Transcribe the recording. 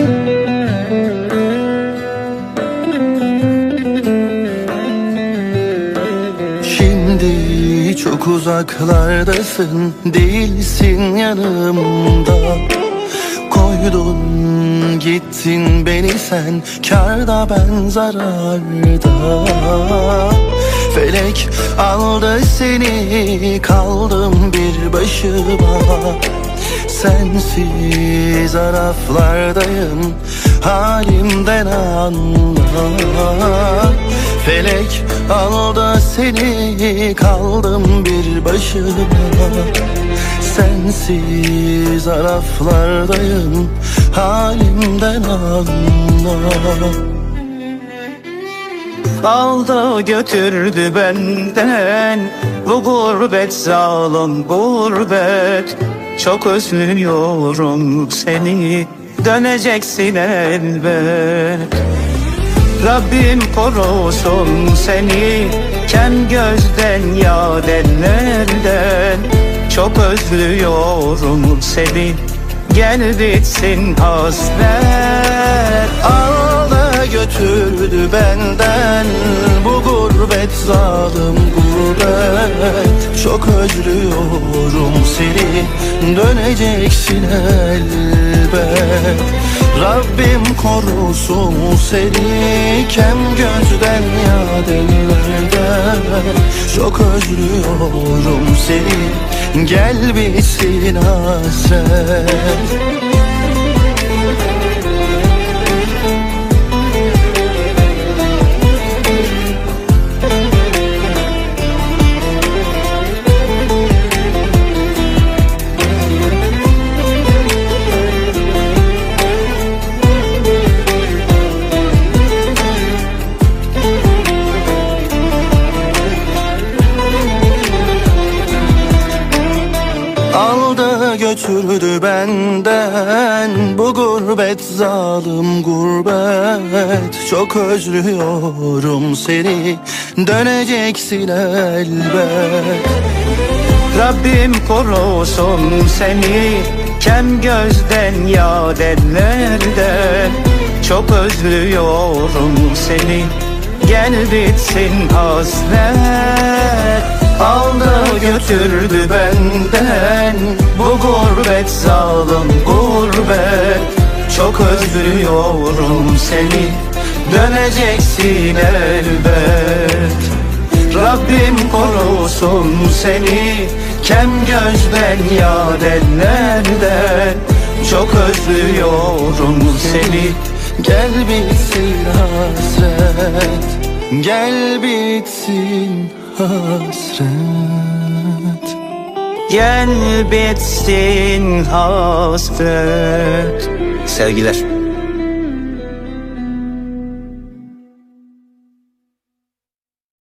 Şimdi çok uzaklardasın, değilsin yanımda. Koydun gittin beni sen, kârda ben zararda. Felek aldı seni, kaldım bir başıma. Sensiz araflardayım, halimden anla. Felek aldı seni, kaldım bir başıma. Sensiz araflardayım, halimden anla. Aldı götürdü benden bu gurbet, zalim gurbet. Çok özlüyorum seni, döneceksin elbet. Rabbim korusun seni, kem gözden ya denlerden. Çok özlüyorum seni, gel bitsin hasret. Aldı götürdü benden bu gurbet, zalim gurbet. Çok özlüyorum seni, döneceksin elbet. Rabbim korusun seni, kem gözden ya denlerden. Çok özlüyorum seni, gel bitsin hasret. Aldı götürdü benden bu gurbet, zalim gurbet. Çok özlüyorum seni, döneceksin elbet. Rabbim korusun seni, kem gözden ya denlerden. Çok özlüyorum seni, gel bitsin hasret. Aldı götürdü benden bu gurbet, zalim gurbet. Çok özlüyorum seni, döneceksin elbet. Rabbim korusun seni, kem gözden ya denlerden. Çok özlüyorum seni, gel bitsin hasret. Gel bitsin hasret. gel bitsin hasret. Sevgiler.